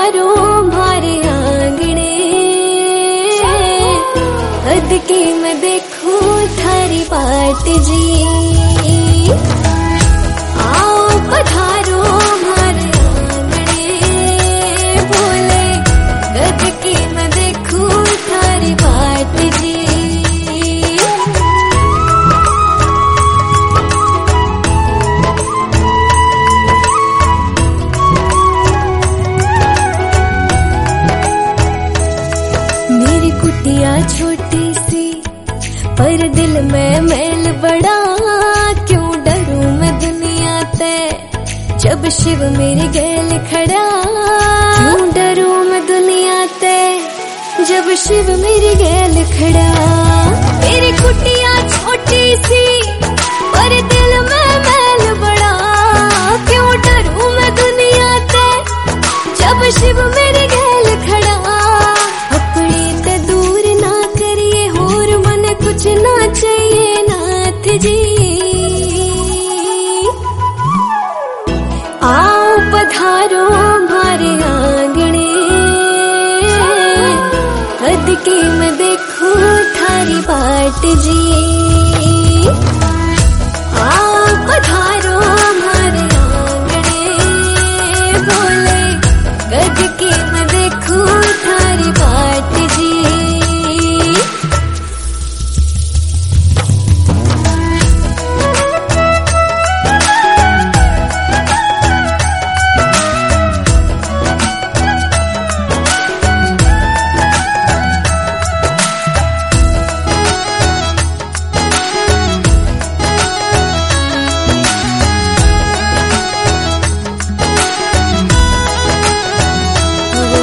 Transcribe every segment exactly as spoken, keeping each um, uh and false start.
पधारो मारे आंगणे, हद के मैं देखूं थारी बाट जी। आओ पधारो मारे आंगणे, बोले हद के मैं देखूं थारी बाट जी। मेरी कुटिया छोटी सी पर दिल में मैल बड़ा, क्यों डरूं मैं दुनिया ते जब शिव मेरे गैल खड़ा। क्यों डरूं मैं दुनिया ते जब शिव मेरे गैल खड़ा। मेरी कुटिया छोटी सी पर दिल में मैल बड़ा, क्यों डरूं मैं दुनिया ते जब शिव मेरे गैल खड़ा। कुछ ना चाहिए नाथ जी, आओ पधारो मारे आंगणे, हद के मैं देखूं थारी बाट जी। आओ पधारो मारे आंगणे, बोले हद के मैं देखूं थारी बाट जी।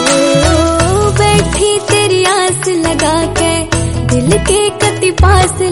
दिल के कति पास